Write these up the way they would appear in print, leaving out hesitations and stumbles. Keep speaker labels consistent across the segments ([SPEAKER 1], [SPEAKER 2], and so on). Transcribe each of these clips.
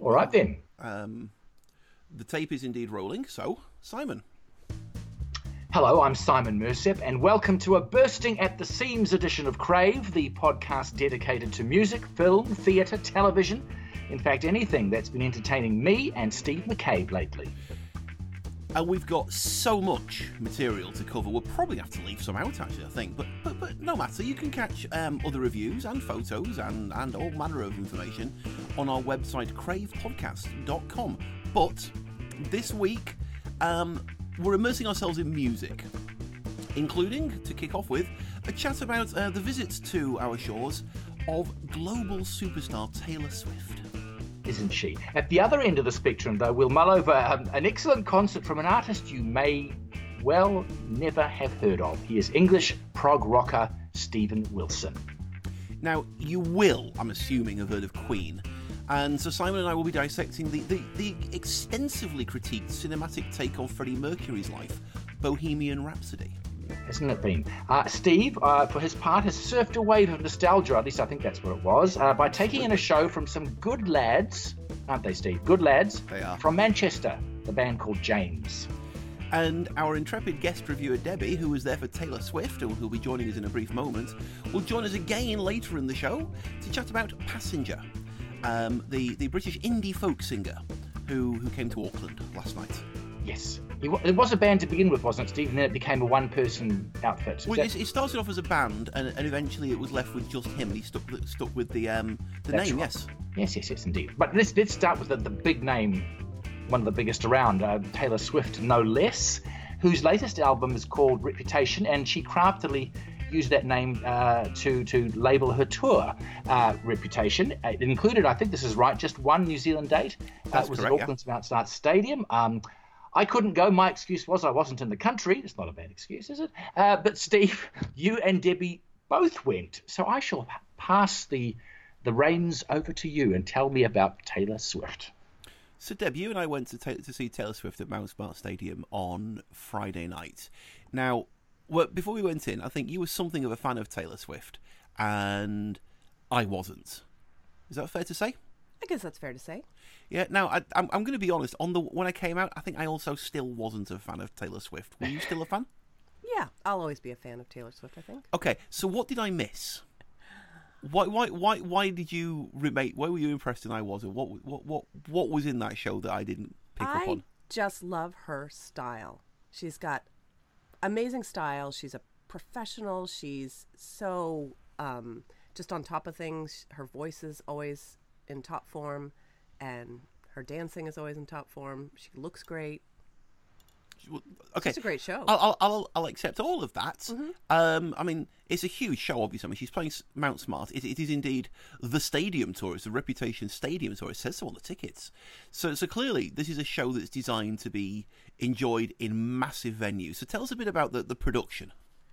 [SPEAKER 1] All right then.
[SPEAKER 2] The tape is indeed rolling, so Simon.
[SPEAKER 1] Hello, I'm Simon Mersep, and welcome to a bursting at the seams edition of Crave, the podcast dedicated to music, film, theatre, television, in fact anything that's been entertaining me and Steve McCabe lately.
[SPEAKER 2] And we've got so much material to cover, we'll probably have to leave some out actually, I think, but no matter, you can catch other reviews and photos and all manner of information on our website cravepodcast.com. But this week, we're immersing ourselves in music, including, to kick off with, a chat about the visits to our shores of global superstar Taylor Swift.
[SPEAKER 1] Isn't she? At the other end of the spectrum, though, we'll mull over an excellent concert from an artist you may well never have heard of. He is English prog rocker Steven Wilson.
[SPEAKER 2] Now, you will, I'm assuming, have heard of Queen. And so Simon and I will be dissecting the extensively critiqued cinematic take on Freddie Mercury's life, Bohemian Rhapsody.
[SPEAKER 1] Hasn't it been? Steve, for his part, has surfed a wave of nostalgia, at least I think that's what it was, by taking in a show from some good lads, aren't they, Steve? Good lads.
[SPEAKER 2] They are.
[SPEAKER 1] From Manchester, the band called James.
[SPEAKER 2] And our intrepid guest reviewer Debbie, who was there for Taylor Swift, and who'll be joining us in a brief moment, will join us again later in the show to chat about Passenger, the British indie folk singer who came to Auckland last night.
[SPEAKER 1] Yes. It was a band to begin with, wasn't it, Steve? And then it became a one-person outfit.
[SPEAKER 2] Well, it started off as a band, and eventually it was left with just him, and he stuck with the name, right. Yes.
[SPEAKER 1] Yes, indeed. But let's start with the big name, one of the biggest around, Taylor Swift, no less, whose latest album is called Reputation, and she craftily used that name to label her tour, Reputation. It included, I think this is right, just one New Zealand date.
[SPEAKER 2] That's
[SPEAKER 1] it was
[SPEAKER 2] correct,
[SPEAKER 1] at Auckland's Mount Start Stadium. I couldn't go. My excuse was I wasn't in the country. It's not a bad excuse, is it? But Steve, you and Debbie both went. So I shall pass the reins over to you and tell me about Taylor Swift.
[SPEAKER 2] So Deb, you and I went to see Taylor Swift at Mount Smart Stadium on Friday night. Now, before we went in, I think you were something of a fan of Taylor Swift, and I wasn't. Is that fair to say?
[SPEAKER 3] I guess that's fair to say.
[SPEAKER 2] Yeah. Now, I'm going to be honest. When I came out, I think I also still wasn't a fan of Taylor Swift. Were you still a fan?
[SPEAKER 3] Yeah, I'll always be a fan of Taylor Swift, I think.
[SPEAKER 2] Okay. So what did I miss? Why did you remain? Why were you impressed and I wasn't? What was in that show that I didn't pick up on?
[SPEAKER 3] I just love her style. She's got amazing style. She's a professional. She's so just on top of things. Her voice is always in top form, and her dancing is always in top form. She looks great.
[SPEAKER 2] Okay,
[SPEAKER 3] it's a great show.
[SPEAKER 2] I'll accept all of that.
[SPEAKER 3] Mm-hmm.
[SPEAKER 2] I mean, it's a huge show. Obviously, I mean, she's playing Mount Smart. It is indeed the stadium tour. It's the Reputation Stadium tour. It says so on the tickets. So clearly, this is a show that's designed to be enjoyed in massive venues. So tell us a bit about the production.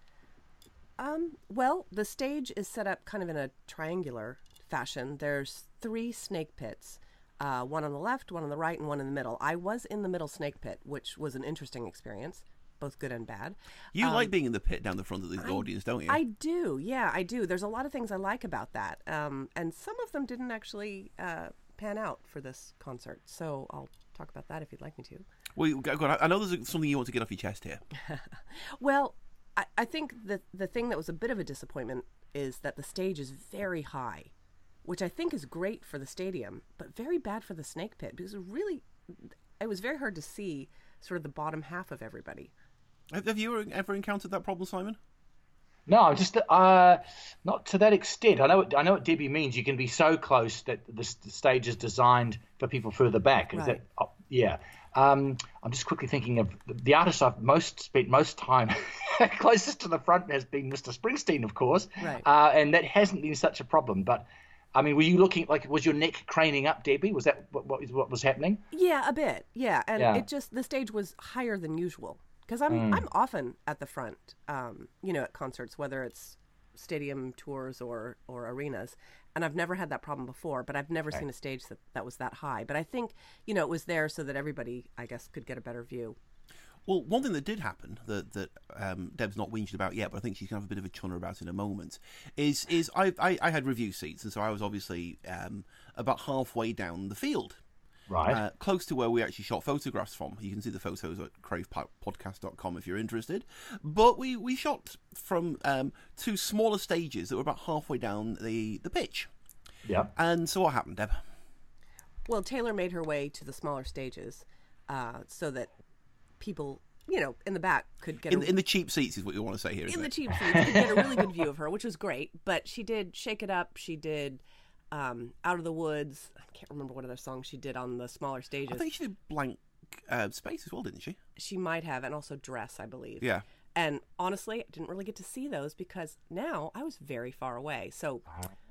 [SPEAKER 3] Well, the stage is set up kind of in a triangular fashion. There's 3 snake pits, one on the left, one on the right, and one in the middle. I was in the middle snake pit, which was an interesting experience, both good and bad.
[SPEAKER 2] You like being in the pit down the front of the audience, don't you?
[SPEAKER 3] I do, yeah, I do. There's a lot of things I like about that, and some of them didn't actually pan out for this concert, so I'll talk about that if you'd like me to.
[SPEAKER 2] Well, go on. I know there's something you want to get off your chest here.
[SPEAKER 3] Well, I think the thing that was a bit of a disappointment is that the stage is very high, which I think is great for the stadium, but very bad for the snake pit, because it was very hard to see sort of the bottom half of everybody.
[SPEAKER 2] Have you ever encountered that problem, Simon?
[SPEAKER 1] No, I'm just not to that extent. I know what Debbie means. You can be so close that the stage is designed for people further back. Is
[SPEAKER 3] right.
[SPEAKER 1] that, yeah. I'm just quickly thinking of the artist I've spent most time closest to the front has been Mr. Springsteen, of course,
[SPEAKER 3] right.
[SPEAKER 1] And that hasn't been such a problem. But I mean, were you looking was your neck craning up, Debbie? Was that what was happening?
[SPEAKER 3] Yeah, a bit. Yeah, and
[SPEAKER 1] yeah.
[SPEAKER 3] the stage was higher than usual, because I'm often at the front, at concerts, whether it's stadium tours or arenas, and I've never had that problem before, but I've never seen a stage that was that high. But I think, it was there so that everybody, I guess, could get a better view.
[SPEAKER 2] Well, one thing that did happen that Deb's not whinged about yet, but I think she's going to have a bit of a chunner about in a moment, is I had review seats, and so I was obviously about halfway down the field.
[SPEAKER 1] Right.
[SPEAKER 2] Close to where we actually shot photographs from. You can see the photos at cravepodcast.com if you're interested. But we shot from 2 smaller stages that were about halfway down the pitch.
[SPEAKER 1] Yeah.
[SPEAKER 2] And so what happened, Deb?
[SPEAKER 3] Well, Taylor made her way to the smaller stages so that people, in the back could get
[SPEAKER 2] in the cheap seats is what you want to say here, isn't
[SPEAKER 3] in
[SPEAKER 2] it?
[SPEAKER 3] the cheap seats could get a really good view of her, which was great. But she did Shake It Up. She did Out of the Woods. I can't remember what other song she did on the smaller stages.
[SPEAKER 2] I think she did Blank Space as well, didn't she?
[SPEAKER 3] She might have, and also Dress, I believe.
[SPEAKER 2] Yeah.
[SPEAKER 3] And honestly, I didn't really get to see those because now I was very far away. So,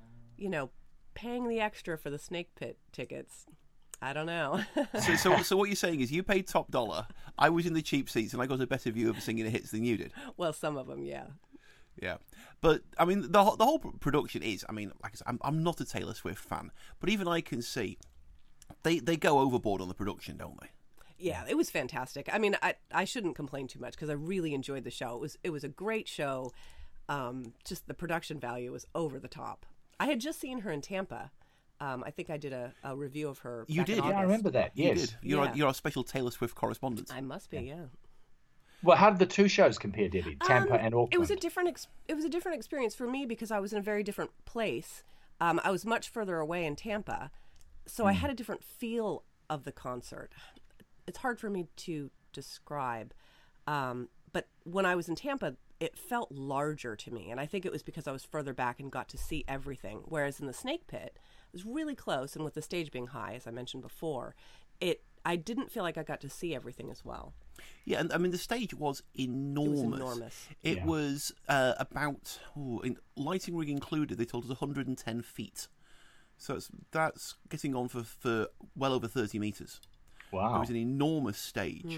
[SPEAKER 3] paying the extra for the Snake Pit tickets, I don't know.
[SPEAKER 2] So what you're saying is you paid top dollar. I was in the cheap seats and I got a better view of singing the hits than you did.
[SPEAKER 3] Well, some of them, yeah.
[SPEAKER 2] Yeah, but I mean the whole production is. I mean, like I said, I'm not a Taylor Swift fan, but even I can see they go overboard on the production, don't they?
[SPEAKER 3] Yeah, it was fantastic. I mean, I shouldn't complain too much because I really enjoyed the show. It was a great show. Just the production value was over the top. I had just seen her in Tampa. I think I did a review of her.
[SPEAKER 2] You
[SPEAKER 3] back in
[SPEAKER 2] did,
[SPEAKER 3] August.
[SPEAKER 1] Yeah, I remember that. Yes.
[SPEAKER 2] You did. You're a special Taylor Swift correspondent.
[SPEAKER 3] I must be, yeah.
[SPEAKER 1] Well, how did the 2 shows compare, Debbie? Tampa and Auckland.
[SPEAKER 3] It was a different experience for me because I was in a very different place. I was much further away in Tampa, so I had a different feel of the concert. It's hard for me to describe, but when I was in Tampa, it felt larger to me, and I think it was because I was further back and got to see everything. Whereas in the Snake Pit, it was really close, and with the stage being high, as I mentioned before, I didn't feel like I got to see everything as well.
[SPEAKER 2] Yeah, and I mean the stage was enormous.
[SPEAKER 3] It was enormous.
[SPEAKER 2] It was about in lighting rig included. They told us 110 feet, so that's getting on for well over 30 meters.
[SPEAKER 1] Wow.
[SPEAKER 2] It was an enormous stage,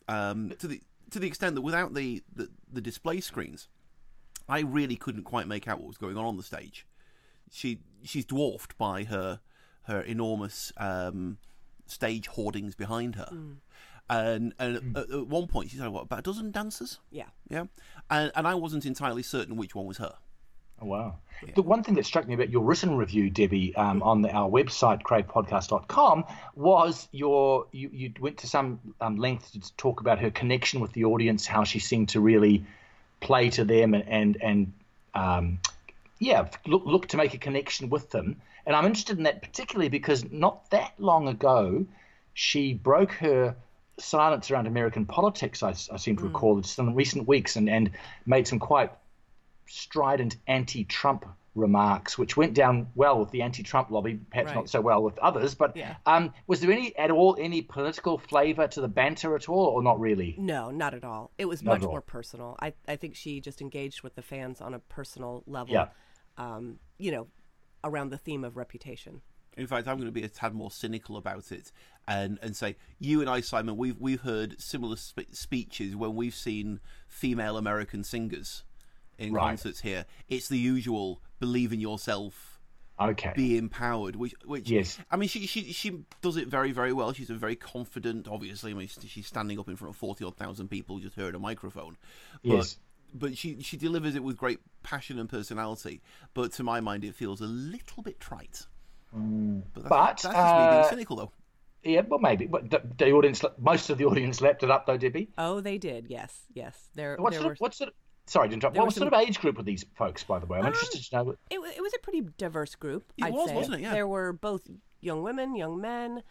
[SPEAKER 2] to the extent that without the display screens, I really couldn't quite make out what was going on the stage. She's dwarfed by her enormous stage hoardings behind her. And at one point she said, what, about a dozen dancers?
[SPEAKER 3] Yeah.
[SPEAKER 2] Yeah. And I wasn't entirely certain which one was her.
[SPEAKER 1] Oh, wow. Yeah. The one thing that struck me about your written review, Debbie, on our website, cravepodcast.com, was you went to some length to talk about her connection with the audience, how she seemed to really play to them and look to make a connection with them. And I'm interested in that particularly because not that long ago, she broke her silence around American politics, I seem to recall, just in recent weeks, and made some quite strident anti-Trump remarks, which went down well with the anti-Trump lobby, perhaps not so well with others. But was there any political flavour to the banter at all, or not really?
[SPEAKER 3] No, not at all. It was much more personal. I think she just engaged with the fans on a personal level, around the theme of reputation.
[SPEAKER 2] In fact, I'm going to be a tad more cynical about it and say, you and I, Simon, we've heard similar speeches when we've seen female American singers in concerts here. It's the usual believe in yourself, be empowered, which
[SPEAKER 1] yes.
[SPEAKER 2] I mean, she does it very, very well. She's a very confident, obviously. I mean, she's standing up in front of 40,000 people just heard a microphone.
[SPEAKER 1] Yes.
[SPEAKER 2] But she delivers it with great passion and personality. But to my mind, it feels a little bit trite. But that's just me being cynical, though.
[SPEAKER 1] Yeah, well, maybe. But the audience, most of the audience lapped it up, though, Debbie.
[SPEAKER 3] Oh, they did. Yes.
[SPEAKER 1] Sorry to interrupt. What sort of age group were these folks, by the way? I'm interested to know.
[SPEAKER 3] It was a pretty diverse group, I'd say.
[SPEAKER 2] Wasn't it? Yeah.
[SPEAKER 3] There were both young women, young men,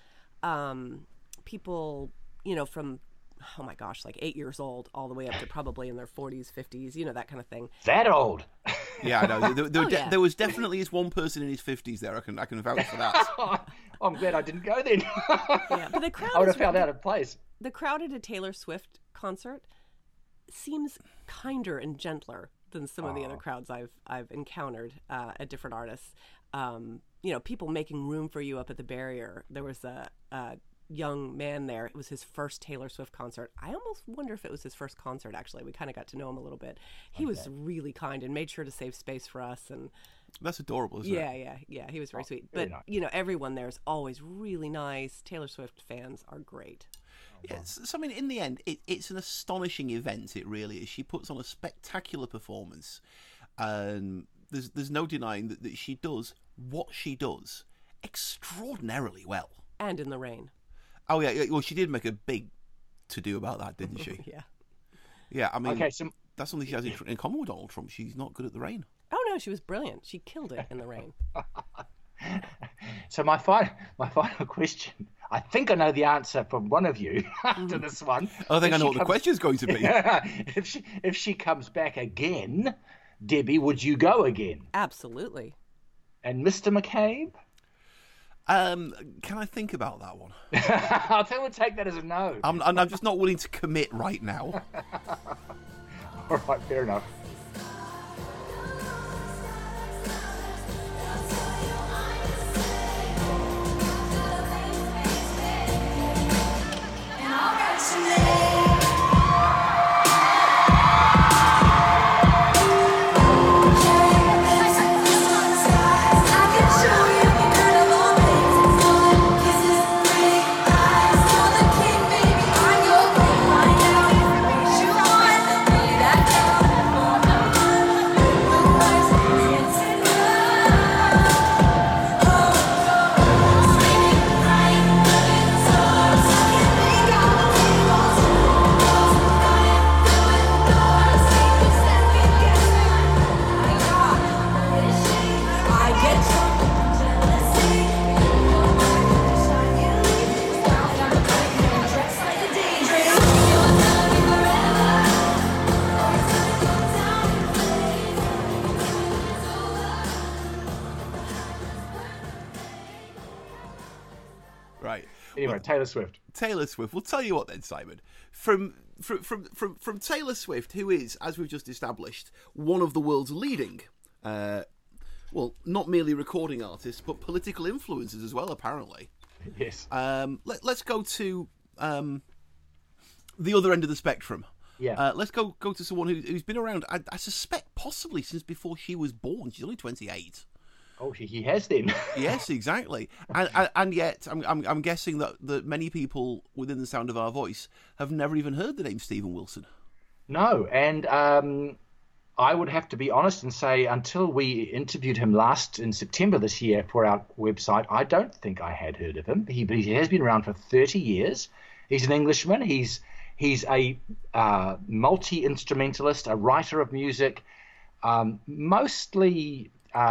[SPEAKER 3] people, from, oh my gosh, like 8 years old all the way up to probably in their 40s, 50s, that kind of thing.
[SPEAKER 1] That old?
[SPEAKER 2] Yeah, I know. There was definitely this one person in his 50s there. I can vouch for that.
[SPEAKER 1] I'm glad I didn't go then.
[SPEAKER 3] Yeah, but the crowd
[SPEAKER 1] I would have found out a place.
[SPEAKER 3] The crowd at a Taylor Swift concert seems kinder and gentler than some of the other crowds I've encountered at different artists. People making room for you up at the barrier. There was a young man there. It was his first Taylor Swift concert. I almost wonder if it was his first concert, actually. We kind of got to know him a little bit. He was really kind and made sure to save space for us. And
[SPEAKER 2] that's adorable, isn't it?
[SPEAKER 3] Yeah. He was very sweet. But, nice. Everyone there is always really nice. Taylor Swift fans are great.
[SPEAKER 2] Yes, so I mean, in the end, it's an astonishing event. It really is. She puts on a spectacular performance, and there's no denying that she does what she does extraordinarily well.
[SPEAKER 3] And in the rain.
[SPEAKER 2] Oh yeah. Well, she did make a big to-do about that, didn't she?
[SPEAKER 3] Yeah.
[SPEAKER 2] Yeah, I mean,
[SPEAKER 1] Okay, so
[SPEAKER 2] that's something she has in common with Donald Trump. She's not good at the rain.
[SPEAKER 3] Oh no, she was brilliant. She killed it in the rain.
[SPEAKER 1] So my final question. I think I know the answer from one of you to this one.
[SPEAKER 2] I think I know what the question's going to be.
[SPEAKER 1] If she comes back again, Debbie, would you go again?
[SPEAKER 3] Absolutely.
[SPEAKER 1] And Mr. McCabe?
[SPEAKER 2] Can I think about that one?
[SPEAKER 1] I'll tell you, take that as a no.
[SPEAKER 2] I'm just not willing to commit right now.
[SPEAKER 1] All right, fair enough.
[SPEAKER 2] Right.
[SPEAKER 1] Anyway, Taylor Swift.
[SPEAKER 2] Taylor Swift. We'll tell you what then, Simon. From Taylor Swift, who is, as we've just established, one of the world's leading, well, not merely recording artists, but political influencers as well, apparently.
[SPEAKER 1] Yes.
[SPEAKER 2] Let's go to the other end of the spectrum.
[SPEAKER 1] Yeah.
[SPEAKER 2] Let's go to someone who's been around, I suspect, possibly since before she was born. She's only 28.
[SPEAKER 1] Oh, he has then.
[SPEAKER 2] Yes, exactly. And yet, I'm guessing that many people within the sound of our voice have never even heard the name Steven Wilson.
[SPEAKER 1] No, and I would have to be honest and say until we interviewed him last in September this year for our website, I don't think I had heard of him. He has been around for 30 years. He's an Englishman. He's a multi-instrumentalist, a writer of music, mostly...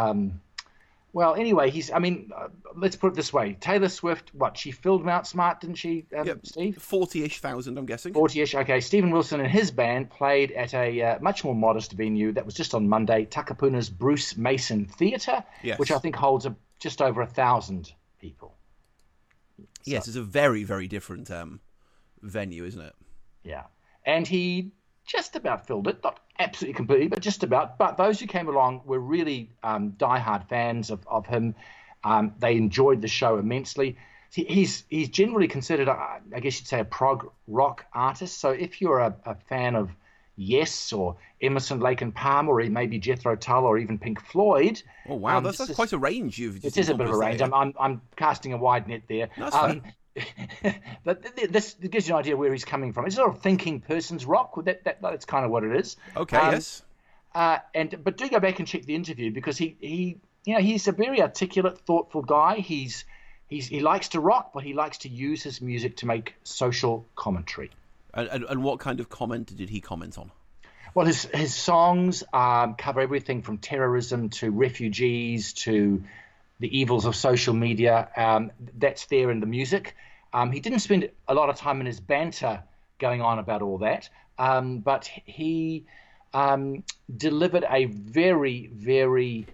[SPEAKER 1] well, anyway, let's put it this way. Taylor Swift, she filled Mount Smart, didn't she, Steve?
[SPEAKER 2] 40-ish thousand, I'm guessing.
[SPEAKER 1] 40-ish, okay. Steven Wilson and his band played at a much more modest venue that was just on Monday, Takapuna's Bruce Mason Theatre,
[SPEAKER 2] yes,
[SPEAKER 1] which I think holds just over 1,000 people.
[SPEAKER 2] Yes, it's a very, very different venue, isn't it?
[SPEAKER 1] Yeah. And he just about filled it, not absolutely completely, but just about. But those who came along were really diehard fans of him. They enjoyed the show immensely. He's generally considered, I guess you'd say, a prog rock artist. So if you're a fan of Yes or Emerson, Lake and Palm, or maybe Jethro Tull, or even Pink Floyd.
[SPEAKER 2] Oh wow, that's quite a range you've just.
[SPEAKER 1] It is a bit of a range. I'm casting a wide net there.
[SPEAKER 2] That's fine.
[SPEAKER 1] But this gives you an idea where he's coming from. It's sort of thinking person's rock. That's kind of what it is.
[SPEAKER 2] Okay. Yes.
[SPEAKER 1] But do go back and check the interview because he's a very articulate, thoughtful guy. He likes to rock, but he likes to use his music to make social commentary.
[SPEAKER 2] And what kind of comment did he comment on?
[SPEAKER 1] Well, his songs cover everything from terrorism to refugees to the evils of social media. That's there in the music. He didn't spend a lot of time in his banter going on about all that, but he delivered a very, very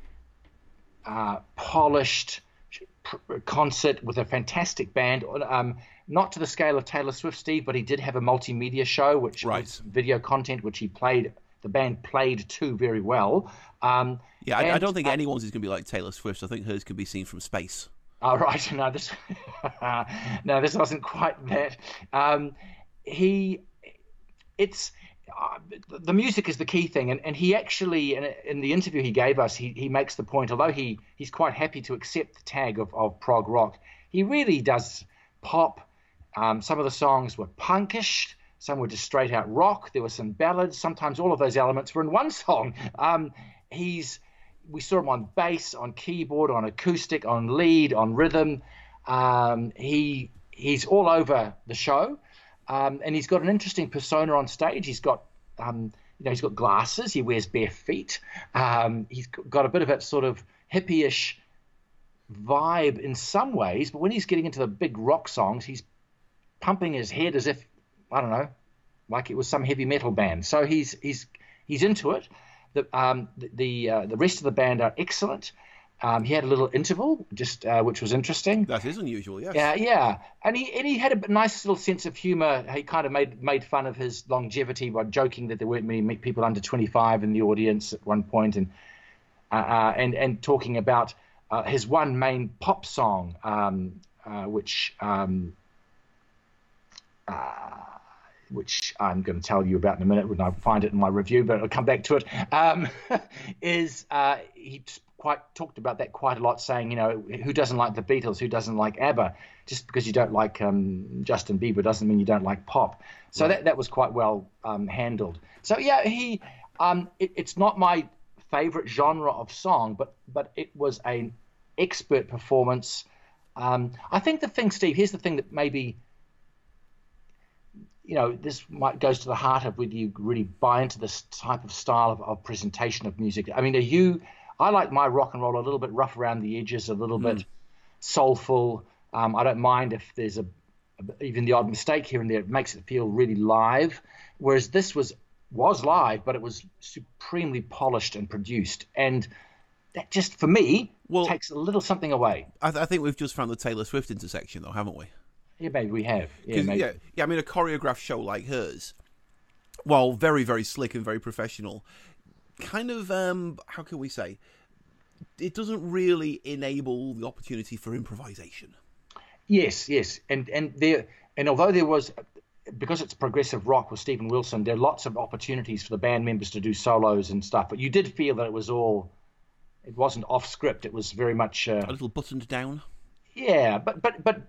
[SPEAKER 1] polished concert with a fantastic band. Not to the scale of Taylor Swift, Steve, but he did have a multimedia show, which was video content, which the band played to very well.
[SPEAKER 2] I don't think anyone's is going to be like Taylor Swift. I think hers can be seen from space.
[SPEAKER 1] Oh, right. No, this wasn't quite that. The music is the key thing, and he actually, in the interview he gave us, he makes the point, although he's quite happy to accept the tag of prog rock, he really does pop. Some of the songs were punkish, some were just straight out rock. There were some ballads. Sometimes all of those elements were in one song. We saw him on bass, on keyboard, on acoustic, on lead, on rhythm. He's all over the show, and he's got an interesting persona on stage. He's got he's got glasses. He wears bare feet. He's got a bit of that sort of hippie-ish vibe in some ways, but when he's getting into the big rock songs, he's pumping his head as if, I don't know, like it was some heavy metal band. So he's into it. The rest of the band are excellent. He had a little interval, just which was interesting.
[SPEAKER 2] That is unusual, yes.
[SPEAKER 1] Yeah, and he had a nice little sense of humor. He kind of made fun of his longevity by joking that there weren't many people under 25 in the audience at one point, and talking about his one main pop song, which I'm going to tell you about in a minute when I find it in my review, but I'll come back to it. He talked about that quite a lot, saying, who doesn't like the Beatles, who doesn't like ABBA? Just because you don't like Justin Bieber doesn't mean you don't like pop. So that was quite well handled. So yeah, it's not my favorite genre of song, but it was an expert performance. I think Steve, here's the thing that maybe, this goes to the heart of whether you really buy into this type of style of presentation of music. I mean, I like my rock and roll a little bit rough around the edges, a little bit soulful. I don't mind if there's even the odd mistake here and there. It makes it feel really live. Whereas this was live, but it was supremely polished and produced. And that just, for me, takes a little something away.
[SPEAKER 2] I think we've just found the Taylor Swift intersection, though, haven't we?
[SPEAKER 1] Yeah, maybe we have. Yeah, maybe.
[SPEAKER 2] I mean, a choreographed show like hers, while very, very slick and very professional, kind of, how can we say, it doesn't really enable the opportunity for improvisation.
[SPEAKER 1] Yes, and although there was, because it's progressive rock with Steven Wilson, there are lots of opportunities for the band members to do solos and stuff, but you did feel that it wasn't off script. It was very much
[SPEAKER 2] a little buttoned down.
[SPEAKER 1] Yeah, but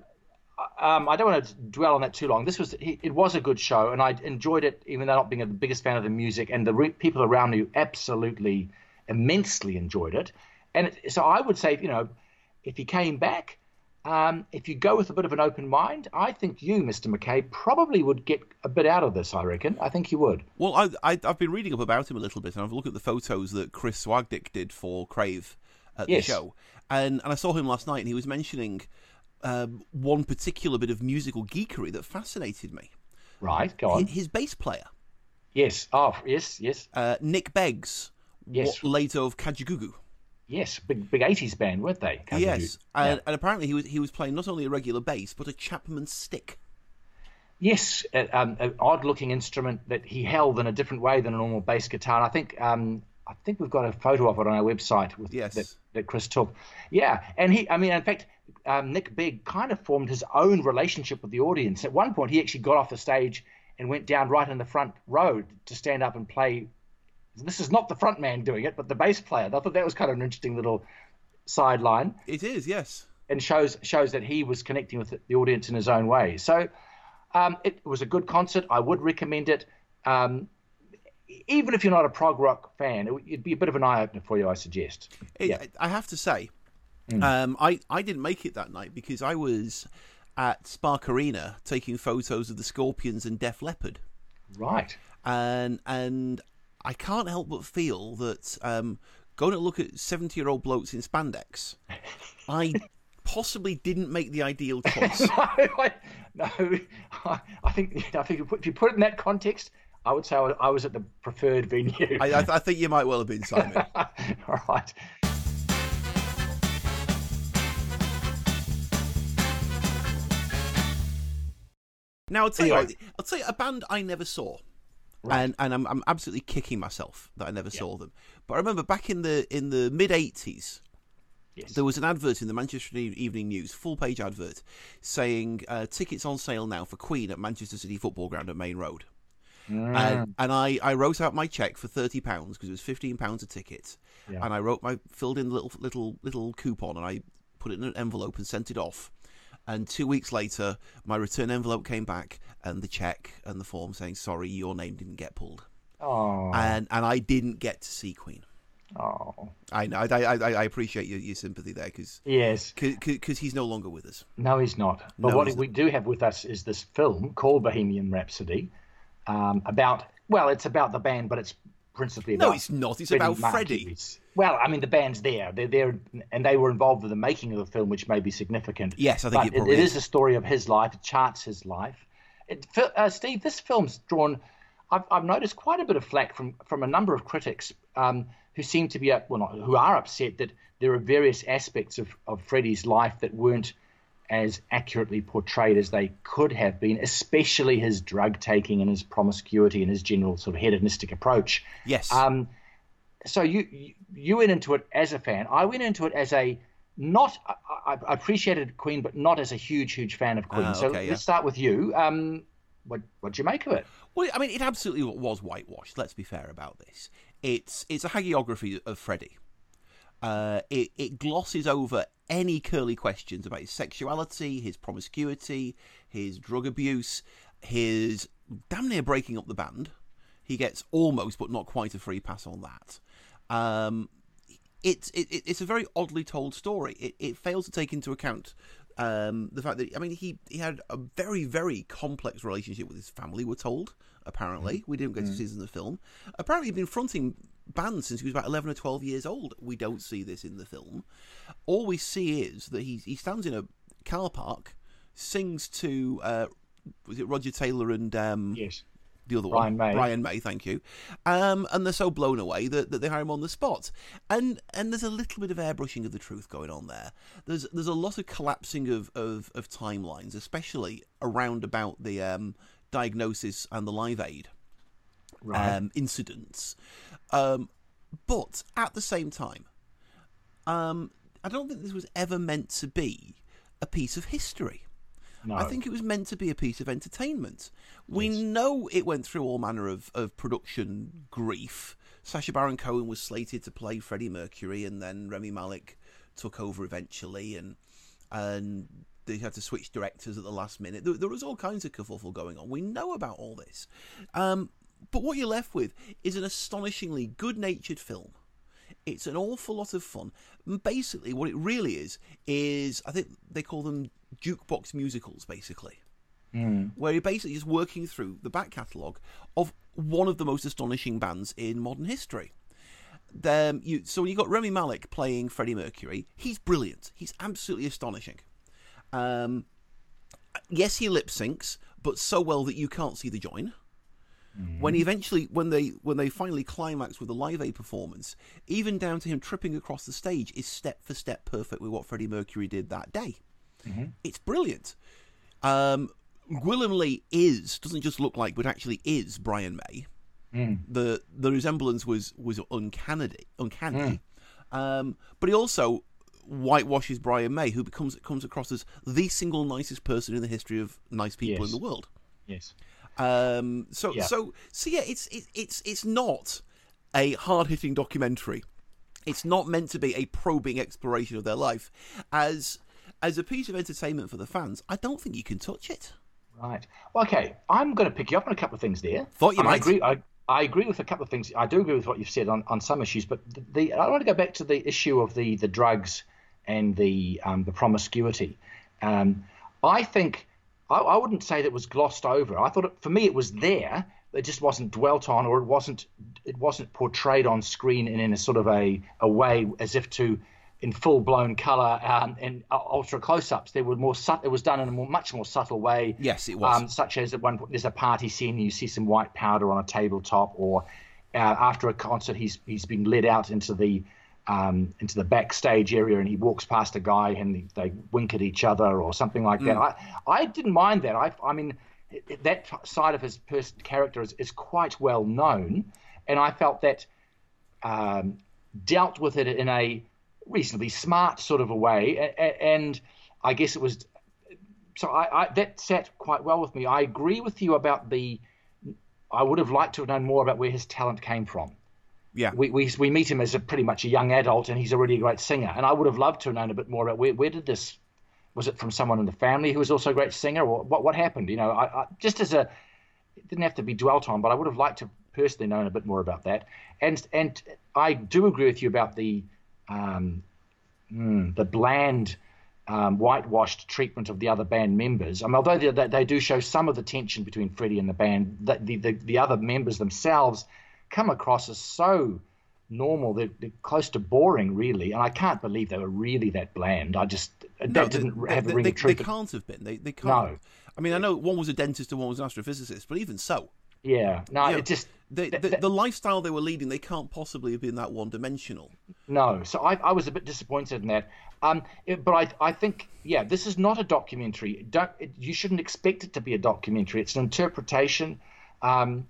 [SPEAKER 1] I don't want to dwell on that too long. It was a good show, and I enjoyed it, even though not being the biggest fan of the music, and the people around me absolutely immensely enjoyed it. And so I would say, if he came back, if you go with a bit of an open mind, I think you, Mr. McKay, probably would get a bit out of this, I reckon. I think you would.
[SPEAKER 2] Well, I've been reading up about him a little bit, and I've looked at the photos that Chris Swagdick did for Crave at the show. And I saw him last night, and he was mentioning one particular bit of musical geekery that fascinated me.
[SPEAKER 1] Right, go on.
[SPEAKER 2] His bass player.
[SPEAKER 1] Yes. Oh, yes.
[SPEAKER 2] Nick Beggs.
[SPEAKER 1] Yes.
[SPEAKER 2] Later of Kajagoogoo. Yes,
[SPEAKER 1] big 80s band, weren't they? Kajagoogoo.
[SPEAKER 2] Yes, and apparently he was playing not only a regular bass, but a Chapman stick.
[SPEAKER 1] Yes, an odd-looking instrument that he held in a different way than a normal bass guitar. And I think we've got a photo of it on our website that Chris took. Yeah, and in fact, Nick Begg kind of formed his own relationship with the audience. At one point, he actually got off the stage and went down right in the front row to stand up and play. This is not the front man doing it, but the bass player. I thought that was kind of an interesting little sideline.
[SPEAKER 2] It is, yes.
[SPEAKER 1] And shows that he was connecting with the audience in his own way. So it was a good concert. I would recommend it. Even if you're not a prog rock fan, it'd be a bit of an eye-opener for you, I suggest.
[SPEAKER 2] I have to say, I didn't make it that night because I was at Spark Arena taking photos of the Scorpions and Def Leppard.
[SPEAKER 1] Right.
[SPEAKER 2] And I can't help but feel that going to look at 70-year-old blokes in spandex, I possibly didn't make the ideal choice.
[SPEAKER 1] No, I think if you put it in that context, I would say I was at the preferred venue.
[SPEAKER 2] I think you might well have been, Simon.
[SPEAKER 1] All right.
[SPEAKER 2] Now I'll tell you a band I never saw. Right. And I'm absolutely kicking myself that I never saw them. But I remember back in the mid '80s, there was an advert in the Manchester Evening News, full page advert, saying tickets on sale now for Queen at Manchester City Football Ground at Main Road. And I wrote out my cheque for £30 because it was £15 a ticket, and I filled in the little coupon and I put it in an envelope and sent it off. And 2 weeks later, my return envelope came back and the cheque and the form saying, sorry, your name didn't get pulled.
[SPEAKER 1] Oh.
[SPEAKER 2] And I didn't get to see Queen.
[SPEAKER 1] Oh,
[SPEAKER 2] I know. I appreciate your sympathy there because
[SPEAKER 1] yes,
[SPEAKER 2] he's no longer with us.
[SPEAKER 1] no, he's not. But
[SPEAKER 2] No,
[SPEAKER 1] what
[SPEAKER 2] he's
[SPEAKER 1] we do have with us is this film called Bohemian Rhapsody, it's about the band, but it's principally about.
[SPEAKER 2] No, it's not. It's about Freddie.
[SPEAKER 1] Mercury's. Well, I mean, the band's there. They're there, and they were involved with the making of the film, which may be significant.
[SPEAKER 2] Yes, I think it probably
[SPEAKER 1] it is a story of his life. It charts his life. Steve, this film's drawn. I've noticed quite a bit of flack from a number of critics who seem to be who are upset that there are various aspects of Freddie's life that weren't as accurately portrayed as they could have been, especially his drug taking and his promiscuity and his general sort of hedonistic approach.
[SPEAKER 2] Yes.
[SPEAKER 1] So you went into it as a fan. I went into it as I appreciated Queen, but not as a huge fan of Queen. Let's start with you. What'd you make of it?
[SPEAKER 2] Well, I mean, it absolutely was whitewashed. Let's be fair about this. It's a hagiography of Freddie. It glosses over any curly questions about his sexuality, his promiscuity, his drug abuse, his damn near breaking up the band. He gets almost, but not quite, a free pass on that. It's a very oddly told story. It fails to take into account the fact that, I mean, he had a very, very complex relationship with his family, we're told, apparently. We didn't get to see this in the film. Apparently he'd been fronting bands since he was about 11 or 12 years old. We don't see this in the film. All we see is that he stands in a car park, sings to, was it Roger Taylor and...
[SPEAKER 1] yes.
[SPEAKER 2] The other one, Brian May, thank you. And they're so blown away that they hire him on the spot. And there's a little bit of airbrushing of the truth going on there. There's a lot of collapsing of timelines, especially around about the diagnosis and the Live Aid incidents. But at the same time, I don't think this was ever meant to be a piece of history. No. I think it was meant to be a piece of entertainment. We know it went through all manner of production grief. Sacha Baron Cohen was slated to play Freddie Mercury, and then Rami Malek took over eventually, and they had to switch directors at the last minute. There was all kinds of kerfuffle going on. We know about all this. But what you're left with is an astonishingly good-natured film. It's an awful lot of fun. Basically, what it really is I think they call them jukebox musicals, basically, where you're basically just working through the back catalogue of one of the most astonishing bands in modern history. So when you've got Rami Malek playing Freddie Mercury, he's brilliant. He's absolutely astonishing. Yes, he lip syncs, but so well that you can't see the join. When they finally climax with a Live Aid performance, even down to him tripping across the stage is step for step perfect with what Freddie Mercury did that day. It's brilliant. Willem Lee doesn't just look like, but actually is Brian May. The resemblance was uncanny. But he also whitewashes Brian May, who comes across as the single nicest person in the history of nice people in the world.
[SPEAKER 1] Yes.
[SPEAKER 2] So it's not a hard-hitting documentary. It's not meant to be a probing exploration of their life. As a piece of entertainment for the fans, I don't think you can touch it. Right.
[SPEAKER 1] Well, okay, I'm going to pick you up on a couple of things there.
[SPEAKER 2] Thought you might.
[SPEAKER 1] I agree with a couple of things. I do agree with what you've said on some issues, but I want to go back to the issue of the drugs and the promiscuity. I think I wouldn't say that it was glossed over. I thought for me it was there. It just wasn't dwelt on, or it wasn't portrayed on screen in a sort of a way as if to in full blown color and ultra close ups. There were more it was done in a much more subtle way.
[SPEAKER 2] Yes, it was.
[SPEAKER 1] Such as at one point there's a party scene and you see some white powder on a tabletop, or after a concert he's been led out into the backstage area and he walks past a guy and they wink at each other or something like that. I didn't mind that. I mean, that side of his character is quite well known, and I felt that dealt with it in a reasonably smart sort of a way, and I guess it was so that sat quite well with me. I agree with you about I would have liked to have known more about where his talent came from.
[SPEAKER 2] Yeah,
[SPEAKER 1] we meet him as pretty much a young adult, and he's already a great singer. And I would have loved to have known a bit more about where did this, was it from someone in the family who was also a great singer, or what happened? You know, I just it didn't have to be dwelt on, but I would have liked to personally known a bit more about that. And I do agree with you about the bland, whitewashed treatment of the other band members. I mean, although they do show some of the tension between Freddie and the band, the other members themselves come across as so normal. They're close to boring, really. And I can't believe they were really that bland. Didn't have a ring of truth.
[SPEAKER 2] They can't have been. They can't.
[SPEAKER 1] No.
[SPEAKER 2] I mean, I know one was a dentist and one was an astrophysicist, but even so.
[SPEAKER 1] Yeah. No,
[SPEAKER 2] you know,
[SPEAKER 1] it just...
[SPEAKER 2] The lifestyle they were leading, they can't possibly have been that one-dimensional.
[SPEAKER 1] No, so I was a bit disappointed in that. But I think, this is not a documentary. You shouldn't expect it to be a documentary. It's an interpretation. And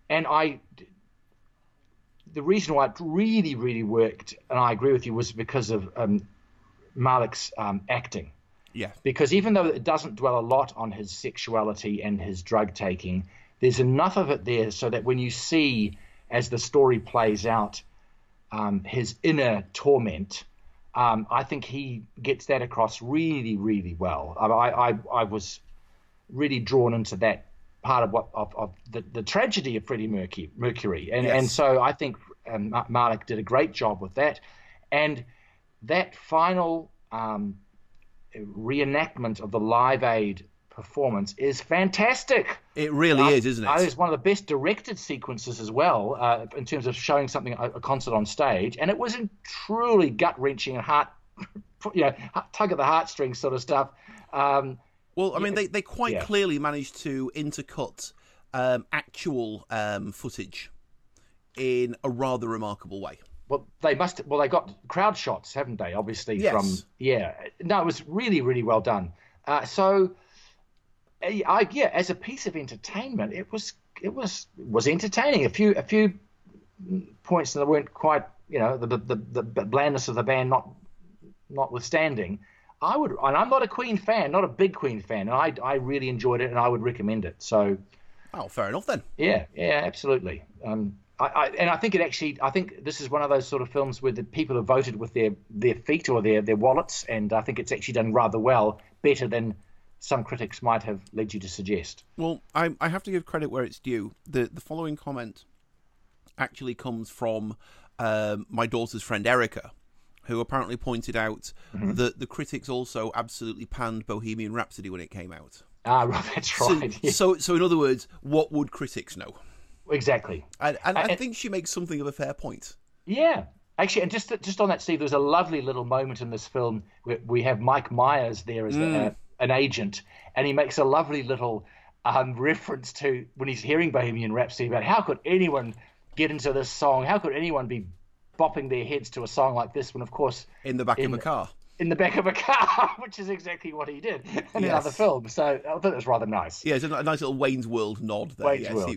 [SPEAKER 1] the reason why it really, really worked, and I agree with you, was because of Malik's acting.
[SPEAKER 2] Yeah.
[SPEAKER 1] Because even though it doesn't dwell a lot on his sexuality and his drug taking, there's enough of it there so that when you see, as the story plays out, his inner torment, I think he gets that across really, really well. I was really drawn into that part of the tragedy of Freddie Mercury. And so I think Malik did a great job with that. And that final reenactment of the Live Aid performance is fantastic.
[SPEAKER 2] It really is, isn't it?
[SPEAKER 1] It's one of the best directed sequences as well, in terms of showing something, a concert on stage. And it was truly gut-wrenching and tug at the heartstrings sort of stuff.
[SPEAKER 2] Well, I mean, they quite clearly managed to intercut actual footage in a rather remarkable way.
[SPEAKER 1] Well, they got crowd shots, haven't they? Obviously,
[SPEAKER 2] yes.
[SPEAKER 1] No, it was really, really well done. As a piece of entertainment, it was entertaining. A few points that weren't quite, the blandness of the band notwithstanding. And I'm not a Queen fan, not a big Queen fan, and I really enjoyed it, and I would recommend it. So,
[SPEAKER 2] fair enough then.
[SPEAKER 1] Yeah, absolutely. I think this is one of those sort of films where the people have voted with their feet or their wallets, and I think it's actually done rather well, better than some critics might have led you to suggest.
[SPEAKER 2] Well, I have to give credit where it's due. The following comment actually comes from my daughter's friend Erica, who apparently pointed out that the critics also absolutely panned Bohemian Rhapsody when it came out.
[SPEAKER 1] Right, that's right.
[SPEAKER 2] So in other words, what would critics know?
[SPEAKER 1] Exactly.
[SPEAKER 2] And I think she makes something of a fair point.
[SPEAKER 1] Yeah. Actually, and just on that, Steve, there's a lovely little moment in this film where we have Mike Myers there as an agent, and he makes a lovely little reference to when he's hearing Bohemian Rhapsody about how could anyone get into this song? How could anyone be bopping their heads to a song like this when, of course...
[SPEAKER 2] In the back of a car.
[SPEAKER 1] In the back of a car, which is exactly what he did in another film. So I thought it was rather nice.
[SPEAKER 2] Yeah, it's a nice little Wayne's World nod there.
[SPEAKER 1] Wayne's World,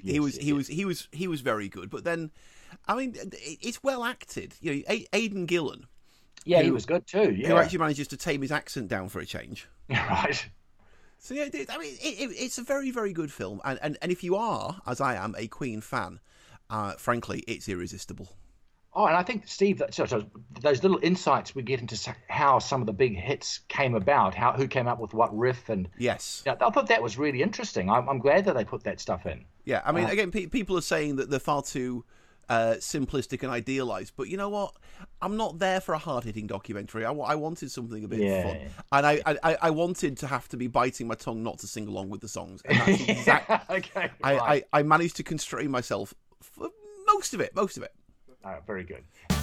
[SPEAKER 2] he was very good. But then, I mean, it's well acted. Aidan Gillen.
[SPEAKER 1] Yeah, he was good too. Yeah,
[SPEAKER 2] who actually manages to tame his accent down for a change.
[SPEAKER 1] Right.
[SPEAKER 2] So yeah, I mean, it's a very, very good film. And if you are, as I am, a Queen fan, frankly, it's irresistible.
[SPEAKER 1] Oh, and I think, Steve, those little insights we get into how some of the big hits came about, who came up with what riff, and
[SPEAKER 2] yes,
[SPEAKER 1] I thought that was really interesting. I'm glad that they put that stuff in.
[SPEAKER 2] Yeah, I mean, again, people are saying that they're far too simplistic and idealized, but you know what? I'm not there for a hard-hitting documentary. I wanted something a bit fun, and I wanted to have to be biting my tongue not to sing along with the songs. And that's exactly.
[SPEAKER 1] Okay, right.
[SPEAKER 2] I managed to constrain myself for most of it.
[SPEAKER 1] Oh, very good.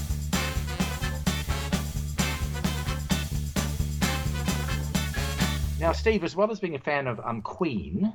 [SPEAKER 1] Now, Steve, as well as being a fan of Queen,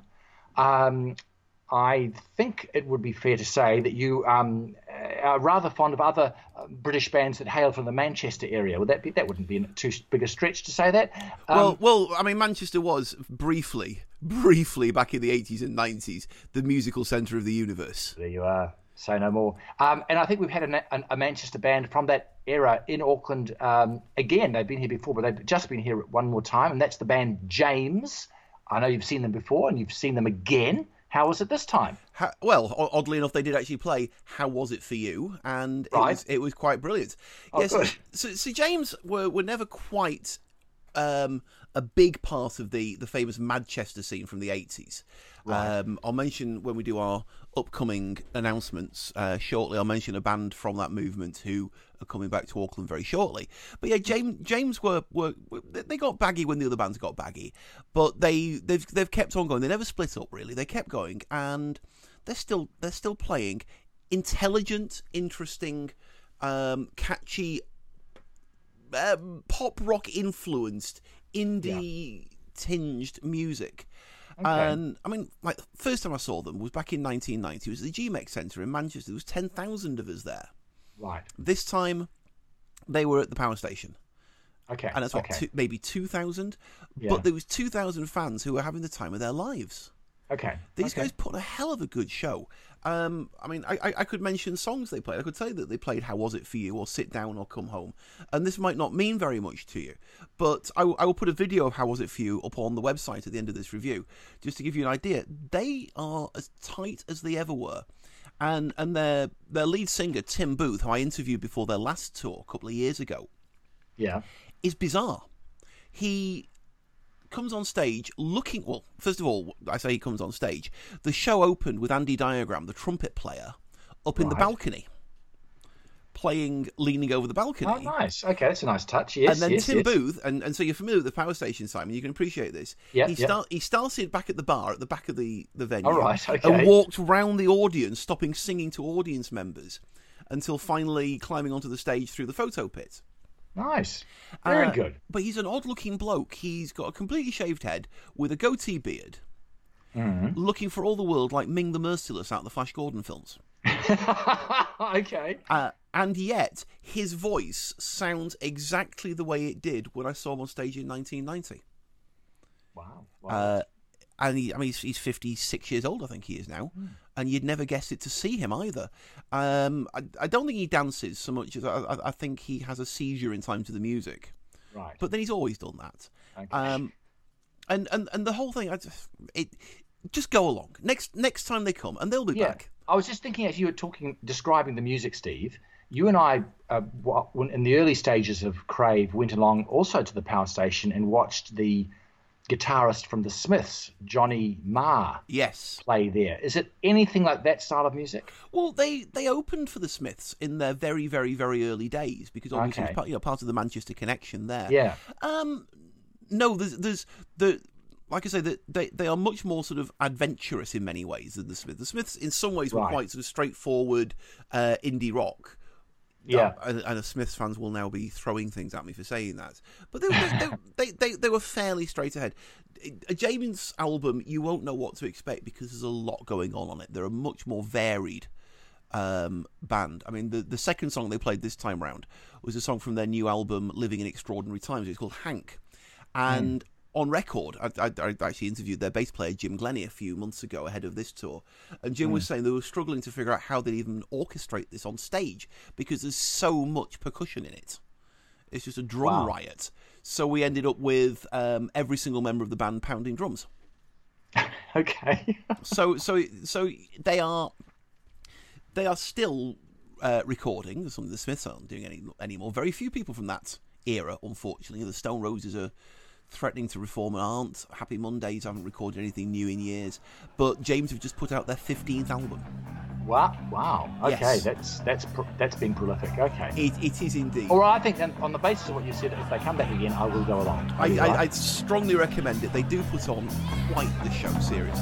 [SPEAKER 1] I think it would be fair to say that you are rather fond of other British bands that hail from the Manchester area. That wouldn't be too big a stretch to say that?
[SPEAKER 2] Well, I mean, Manchester was briefly back in the 80s and 90s the musical centre of the universe.
[SPEAKER 1] There you are. Say no more. And I think we've had a Manchester band from that era in Auckland. Again, they've been here before, but they've just been here one more time, and that's the band James. I know you've seen them before, and you've seen them again. How was it this time?
[SPEAKER 2] Well, oddly enough, they did actually play How Was It For You? And it was quite brilliant.
[SPEAKER 1] Oh, yes, good.
[SPEAKER 2] So James were never quite a big part of the famous Manchester scene from the 80s.
[SPEAKER 1] Right.
[SPEAKER 2] I'll mention when we do our upcoming announcements shortly. I'll mention a band from that movement who are coming back to Auckland very shortly. But yeah, James were they got baggy when the other bands got baggy, but they've kept on going. They never split up really. They kept going, and they're still playing intelligent, interesting, catchy, pop rock influenced, indie tinged music.
[SPEAKER 1] Okay.
[SPEAKER 2] And I mean, like, first time I saw them was back in 1990. It was at the GMEX Centre in Manchester. There was 10,000 of us there.
[SPEAKER 1] Right.
[SPEAKER 2] This time, they were at the Power Station.
[SPEAKER 1] Okay.
[SPEAKER 2] And that's maybe 2,000.
[SPEAKER 1] Yeah.
[SPEAKER 2] But there was 2,000 fans who were having the time of their lives.
[SPEAKER 1] Okay.
[SPEAKER 2] These guys put on a hell of a good show. I mean, I could mention songs they played. I could say that they played How Was It For You or Sit Down or Come Home. And this might not mean very much to you, but I will put a video of How Was It For You up on the website at the end of this review, just to give you an idea. They are as tight as they ever were. And their lead singer, Tim Booth, who I interviewed before their last tour a couple of years ago, is bizarre. He comes on stage looking... Well, first of all, I say he comes on stage. The show opened with Andy Diagram, the trumpet player, up in the balcony, leaning over the balcony.
[SPEAKER 1] Oh, nice. Okay, that's a nice touch. Yes,
[SPEAKER 2] and then Tim Booth, and so you're familiar with the Power Station, Simon, you can appreciate this. He started back at the bar, at the back of the venue, and walked round the audience, stopping singing to audience members, until finally climbing onto the stage through the photo pit.
[SPEAKER 1] Nice. Very good.
[SPEAKER 2] But he's an odd-looking bloke. He's got a completely shaved head with a goatee beard, looking for all the world like Ming the Merciless out of the Flash Gordon films.
[SPEAKER 1] Okay.
[SPEAKER 2] And yet, his voice sounds exactly the way it did when I saw him on stage in 1990.
[SPEAKER 1] Wow.
[SPEAKER 2] And he's 56 years old, I think he is now. And you'd never guess it to see him either. I don't think he dances so much as I think he has a seizure in time to the music.
[SPEAKER 1] Right.
[SPEAKER 2] But then he's always done that.
[SPEAKER 1] Okay.
[SPEAKER 2] And the whole thing, just go along. Next time they come, and they'll be back.
[SPEAKER 1] I was just thinking as you were describing the music, Steve, you and I, in the early stages of Crave, went along also to the Power Station and watched the guitarist from the Smiths, Johnny Marr, play there. Is it anything like that style of music?
[SPEAKER 2] Well, they opened for the Smiths in their very, very, very early days because obviously it's part of the Manchester connection there.
[SPEAKER 1] Yeah.
[SPEAKER 2] No, there's like I say, they are much more sort of adventurous in many ways than the Smiths. The Smiths, in some ways, were quite sort of straightforward indie rock.
[SPEAKER 1] Yeah,
[SPEAKER 2] and the Smiths fans will now be throwing things at me for saying that. But they were fairly straight ahead. A James album, you won't know what to expect because there's a lot going on it. They're a much more varied band. I mean, the second song they played this time round was a song from their new album, Living in Extraordinary Times. It's called Hank. And on record, I actually interviewed their bass player, Jim Glennie, a few months ago ahead of this tour. And Jim was saying they were struggling to figure out how they'd even orchestrate this on stage because there's so much percussion in it. It's just a drum riot. So we ended up with every single member of the band pounding drums.
[SPEAKER 1] Okay.
[SPEAKER 2] so they are still recording. Some of the Smiths aren't doing anymore. Very few people from that era, unfortunately. The Stone Roses are threatening to reform and aren't. Happy Mondays haven't recorded anything new in years. But James have just put out their 15th album.
[SPEAKER 1] Wow. Okay,
[SPEAKER 2] yes.
[SPEAKER 1] that's been prolific. Okay.
[SPEAKER 2] It is indeed.
[SPEAKER 1] Well, I think on the basis of what you said, if they come back again, I will go along.
[SPEAKER 2] I'd strongly recommend it. They do put on quite the show, seriously.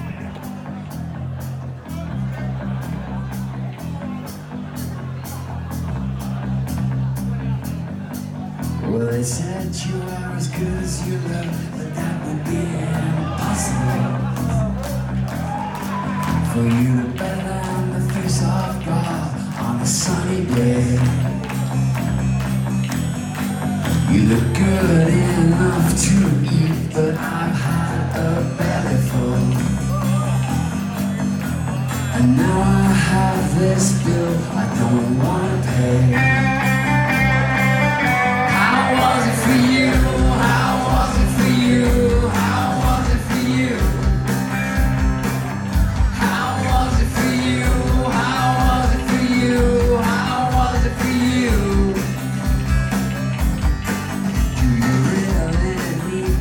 [SPEAKER 4] Well, they said you are as good as you look, but that would be impossible. For you to bet on the face of God on a sunny day. You look good enough to eat, but I've had a belly full. And now I have this bill I don't want to pay. How was it for you? How was it for you? How was it for you? How was it for you? How was it for you? How was it for you? Do you really need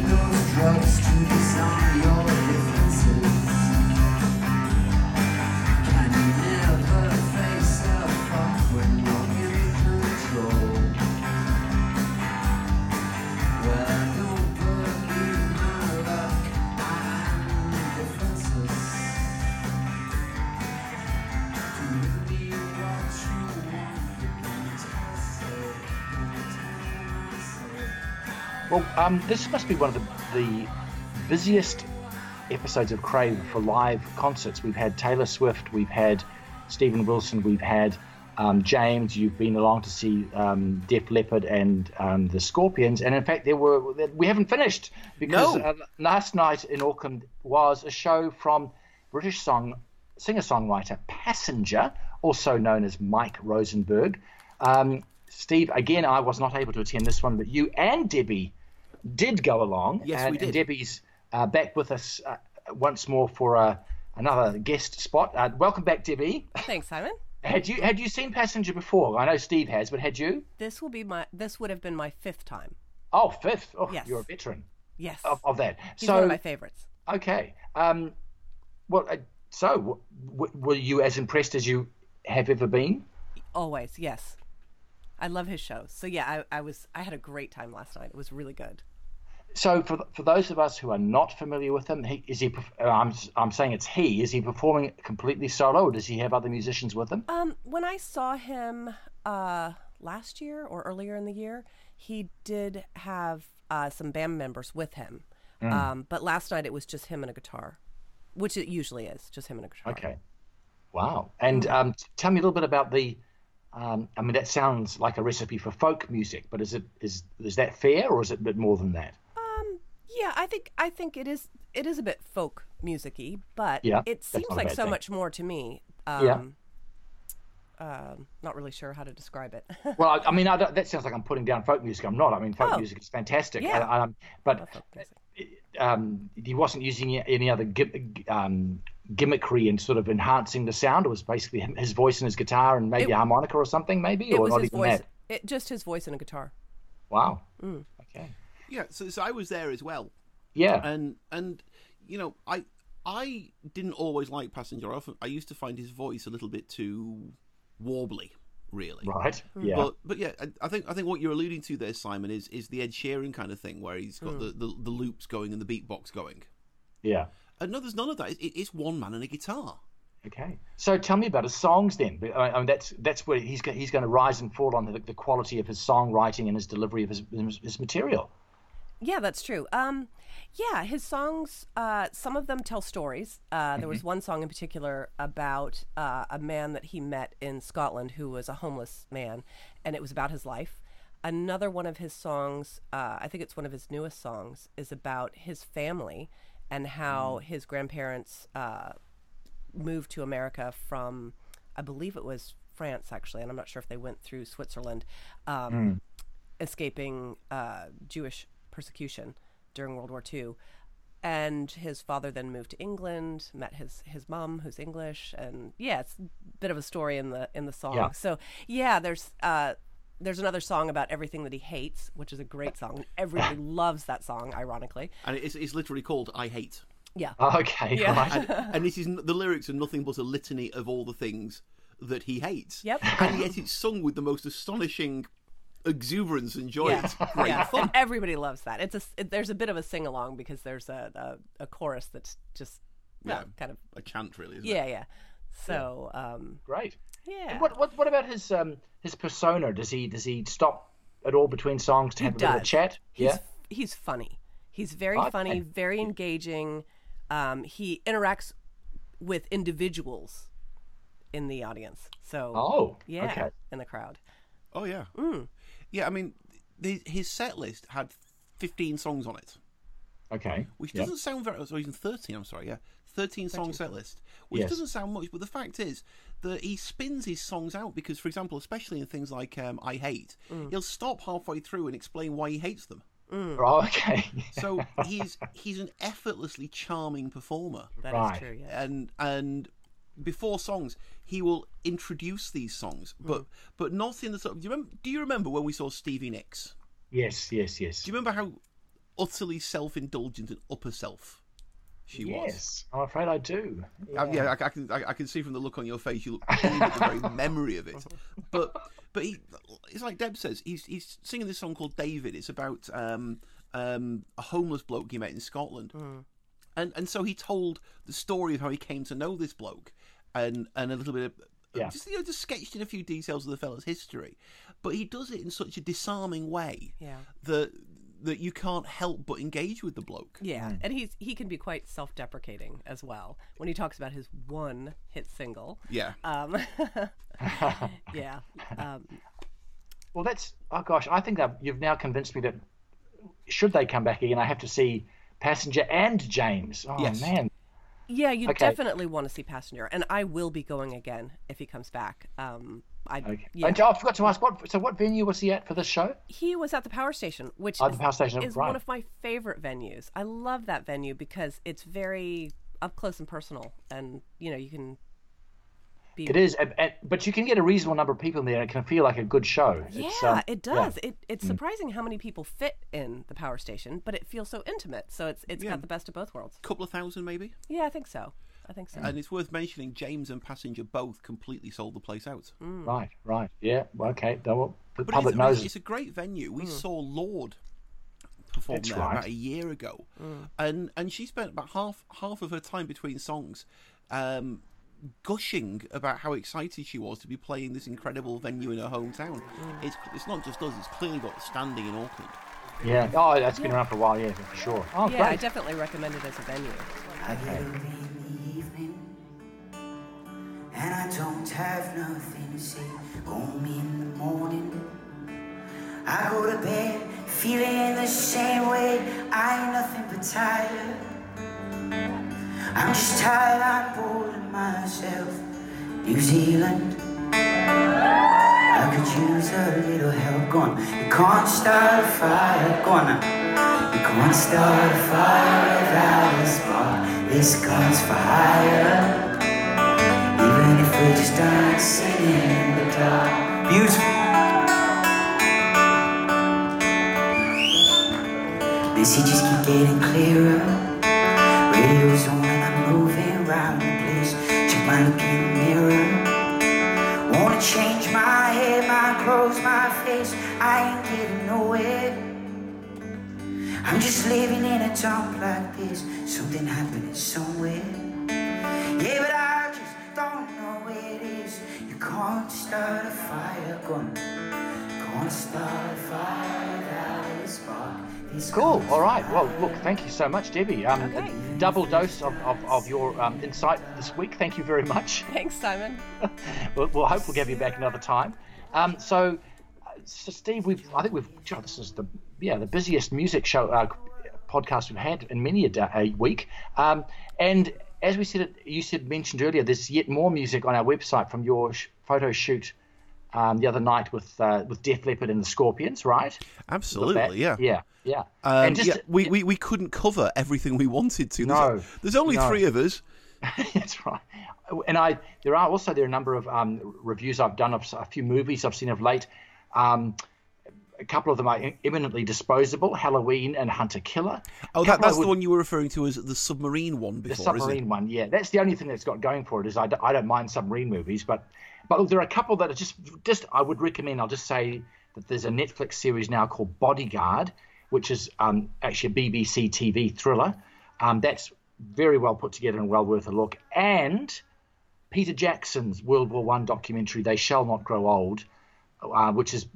[SPEAKER 1] Well, this must be one of the busiest episodes of Crave for live concerts. We've had Taylor Swift, we've had Stephen Wilson, we've had James. You've been along to see Def Leppard and the Scorpions, and in fact, we haven't finished because last night in Auckland was a show from British singer-songwriter Passenger, also known as Mike Rosenberg. Steve, again, I was not able to attend this one, but you and Debbie did go along.
[SPEAKER 2] Yes, we did.
[SPEAKER 1] And Debbie's back with us once more for another guest spot. Welcome back, Debbie.
[SPEAKER 3] Thanks, Simon.
[SPEAKER 1] Had you seen Passenger before? I know Steve has, but had you?
[SPEAKER 3] This would have been my 5th time.
[SPEAKER 1] Oh, 5th. Oh,
[SPEAKER 3] yes.
[SPEAKER 1] You're a veteran.
[SPEAKER 3] Yes.
[SPEAKER 1] Of that.
[SPEAKER 3] He's one of my favorites.
[SPEAKER 1] Okay. Were you as impressed as you have ever been?
[SPEAKER 3] Always, yes. I love his shows. So yeah, I had a great time last night. It was really good.
[SPEAKER 1] So for those of us who are not familiar with him, I'm saying it's he. Is he performing completely solo, or does he have other musicians with him?
[SPEAKER 3] When I saw him last year or earlier in the year, he did have some band members with him. But last night it was just him and a guitar, which it usually is, just him and a guitar.
[SPEAKER 1] Okay. Wow. And tell me a little bit about the. That sounds like a recipe for folk music, but is that fair, or is it a bit more than that?
[SPEAKER 3] Yeah, I think it is a bit folk music-y, but it seems like so much more to me. Not really sure how to describe it.
[SPEAKER 1] Well, that sounds like I'm putting down folk music. I'm not. I mean, folk music is fantastic.
[SPEAKER 3] Yeah.
[SPEAKER 1] But he wasn't using any other gimmickry and sort of enhancing the sound. It was basically his voice and his guitar and maybe a harmonica or something, maybe, or not even that.
[SPEAKER 3] Just his voice and a guitar.
[SPEAKER 1] Wow. Okay.
[SPEAKER 2] Yeah, so I was there as well.
[SPEAKER 1] Yeah.
[SPEAKER 2] And I didn't always like Passenger. I used to find his voice a little bit too warbly, really.
[SPEAKER 1] Right. Yeah.
[SPEAKER 2] But yeah, I think what you're alluding to there, Simon, is the Ed Sheeran kind of thing where he's got the loops going and the beatbox going.
[SPEAKER 1] Yeah.
[SPEAKER 2] And no, there's none of that. It's one man and a guitar.
[SPEAKER 1] Okay. So tell me about his songs then. I mean, that's where he's going to rise and fall on the quality of his songwriting and his delivery of his material.
[SPEAKER 3] Yeah, that's true. His songs, some of them tell stories. There was one song in particular about a man that he met in Scotland who was a homeless man, and it was about his life. Another one of his songs, I think it's one of his newest songs, is about his family and how his grandparents moved to America from, I believe it was France, actually, and I'm not sure if they went through Switzerland, escaping Jewish persecution during World War II. And his father then moved to England, met his mom, who's English, and it's a bit of a story in the song.
[SPEAKER 1] Yeah.
[SPEAKER 3] So there's another song about everything that he hates, which is a great song. Everybody loves that song, ironically.
[SPEAKER 2] And it's literally called "I Hate."
[SPEAKER 3] Yeah.
[SPEAKER 1] Okay.
[SPEAKER 3] Yeah.
[SPEAKER 1] Right.
[SPEAKER 2] And the lyrics are nothing but a litany of all the things that he hates.
[SPEAKER 3] Yep.
[SPEAKER 2] And yet it's sung with the most astonishing exuberance and joy.
[SPEAKER 3] Yeah.
[SPEAKER 2] It's great fun.
[SPEAKER 3] And everybody loves that. There's a bit of a sing along because there's a chorus that's just kind of
[SPEAKER 2] a chant, really. Isn't
[SPEAKER 3] yeah,
[SPEAKER 2] it?
[SPEAKER 3] yeah. So
[SPEAKER 1] Great.
[SPEAKER 3] yeah.
[SPEAKER 1] And what about his persona? Does he stop at all between songs to have a bit of a chat?
[SPEAKER 3] He's funny. He's very
[SPEAKER 1] Okay.
[SPEAKER 3] funny, very engaging. He interacts with individuals in the audience. So
[SPEAKER 1] okay.
[SPEAKER 3] in the crowd.
[SPEAKER 2] Oh yeah. Yeah, I mean, his set list had 15 songs on it.
[SPEAKER 1] Okay.
[SPEAKER 2] Which doesn't sound very... So even 13, I'm sorry, yeah. 13 song set list. Which doesn't sound much, but the fact is that he spins his songs out because, for example, especially in things like I Hate, he'll stop halfway through and explain why he hates them.
[SPEAKER 1] Oh, okay.
[SPEAKER 2] So he's an effortlessly charming performer.
[SPEAKER 3] That is true, yeah.
[SPEAKER 2] And before songs, he will introduce these songs, but not in the sort of... Do you remember when we saw Stevie Nicks?
[SPEAKER 1] Yes.
[SPEAKER 2] Do you remember how utterly self-indulgent and upper self she was?
[SPEAKER 1] Yes, I'm afraid I do.
[SPEAKER 2] Yeah, I can see from the look on your face you look pained at the very memory of it. But it's like Deb says, he's singing this song called David. It's about a homeless bloke he met in Scotland. And so he told the story of how he came to know this bloke and a little bit of just sketched in a few details of the fella's history. But he does it in such a disarming way that that you can't help but engage with the bloke.
[SPEAKER 3] Yeah, and he can be quite self-deprecating as well when he talks about his one hit single.
[SPEAKER 2] Yeah.
[SPEAKER 3] Yeah.
[SPEAKER 1] Well, oh gosh, I think that you've now convinced me that should they come back again, I have to see Passenger and James. Oh,
[SPEAKER 2] Yes.
[SPEAKER 1] man.
[SPEAKER 3] Yeah, you
[SPEAKER 1] Okay.
[SPEAKER 3] definitely want to see Passenger, and I will be going again if he comes back.
[SPEAKER 1] Okay.
[SPEAKER 3] Yeah.
[SPEAKER 1] And I forgot to ask, what venue was he at for this show?
[SPEAKER 3] He was at the Power Station, which
[SPEAKER 1] Oh, the Power Station,
[SPEAKER 3] is
[SPEAKER 1] right.
[SPEAKER 3] one of my favorite venues. I love that venue because it's very up close and personal, and you can be.
[SPEAKER 1] It is, but you can get a reasonable number of people in there, and it can feel like a good show.
[SPEAKER 3] Yeah, it does.
[SPEAKER 1] Yeah.
[SPEAKER 3] It's surprising how many people fit in the Power Station, but it feels so intimate. So it's got the best of both worlds.
[SPEAKER 2] Couple of thousand, maybe.
[SPEAKER 3] Yeah, I think so.
[SPEAKER 2] And it's worth mentioning James and Passenger both completely sold the place out.
[SPEAKER 1] Right. Yeah. Well, okay. The
[SPEAKER 2] But
[SPEAKER 1] public knows.
[SPEAKER 2] it's a great venue. We saw Lorde perform
[SPEAKER 1] That's
[SPEAKER 2] there
[SPEAKER 1] right.
[SPEAKER 2] about a year ago, and she spent about half of her time between songs gushing about how excited she was to be playing this incredible venue in her hometown. It's not just us; it's clearly got standing in Auckland.
[SPEAKER 1] Yeah. Oh, that's been around for a while. Yeah, for sure. Oh,
[SPEAKER 3] Yeah, I
[SPEAKER 1] great.
[SPEAKER 3] definitely recommend it as a venue.
[SPEAKER 1] Okay.
[SPEAKER 4] And I don't have nothing to say. Home in the morning, I go to bed feeling the same way. I ain't nothing but tired. I'm just tired, I'm bored of myself. New Zealand, I could use a little help. Go on, you can't start a fire. Go on now. You can't start a fire without a spark. This gun's for hire. Even if we're just dancing in the dark. Beautiful. Messages keep getting clearer. Radio's on and I'm moving around the place. Check my look in the mirror. Wanna change my hair, my clothes, my face. I ain't getting nowhere. I'm just living in a dump like this. Something happening somewhere. Yeah, but I just don't know where it is. You can't start a fire, gun. Can't start a fire without a spark. This
[SPEAKER 1] Cool.
[SPEAKER 4] gun's
[SPEAKER 1] All right.
[SPEAKER 4] for
[SPEAKER 1] Well,
[SPEAKER 4] hire.
[SPEAKER 1] look, thank you so much, Debbie.
[SPEAKER 3] Okay.
[SPEAKER 1] A double dose of your insight this week. Thank you very much.
[SPEAKER 3] Thanks, Simon.
[SPEAKER 1] We'll hope we'll get you back another time. So Steve, this is the busiest music show podcast we've had in many a week. And as you mentioned earlier, there's yet more music on our website from your photo shoot the other night with Def Leppard and the Scorpions, right?
[SPEAKER 2] Absolutely, yeah.
[SPEAKER 1] Yeah.
[SPEAKER 2] We couldn't cover everything we wanted to.
[SPEAKER 1] No,
[SPEAKER 2] there's only
[SPEAKER 1] no.
[SPEAKER 2] 3 of us.
[SPEAKER 1] That's right. And there are a number of reviews I've done of a few movies I've seen of late. A couple of them are eminently disposable, Halloween and Hunter Killer.
[SPEAKER 2] Oh, that's the one you were referring to as the submarine one before,
[SPEAKER 1] the submarine one, yeah. That's the only thing that's got going for it is I don't mind submarine movies, but look, there are a couple that are just I would recommend. I'll just say that there's a Netflix series now called Bodyguard, which is actually a BBC TV thriller. That's very well put together and well worth a look. And Peter Jackson's World War I documentary, They Shall Not Grow Old, which is